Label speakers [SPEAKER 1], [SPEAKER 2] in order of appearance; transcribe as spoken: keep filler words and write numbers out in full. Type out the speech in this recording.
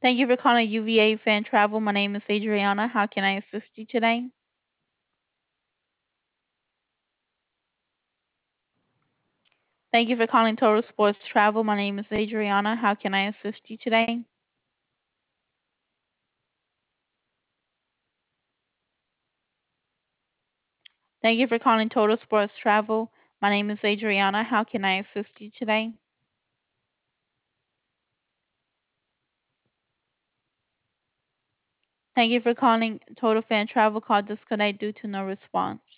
[SPEAKER 1] Thank you for calling U V A Fan Travel. My name is Adriana. How can I assist you today? Thank you for calling Total Sports Travel. My name is Adriana. How can I assist you today? Thank you for calling Total Sports Travel. My name is Adriana. How can I assist you today? Thank you for calling Total Fan Travel. Call disconnect due to no response.